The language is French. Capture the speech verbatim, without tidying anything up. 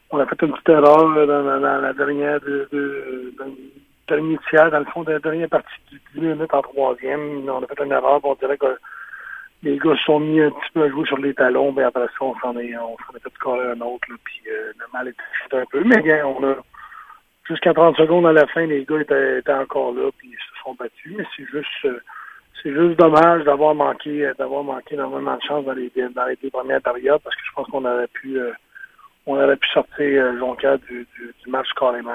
on a fait une petite erreur dans, dans, dans la dernière de, de, dans le dernier tiers, dans le fond, de la dernière partie du dix minutes en troisième. On a fait une erreur, on dirait que les gars se sont mis un petit peu à jouer sur les talons, mais après ça, on s'en est, on s'en est fait scorer un autre, là, puis euh, le mal était fait un peu. Mais bien, on a jusqu'à trente secondes à la fin, les gars étaient, étaient encore là, puis ils se sont battus. Mais c'est juste euh, c'est juste dommage d'avoir manqué d'avoir manqué énormément de chance dans les dans les deux premières périodes, parce que je pense qu'on aurait pu euh, on aurait pu sortir euh, Jonquière du, du, du match carrément.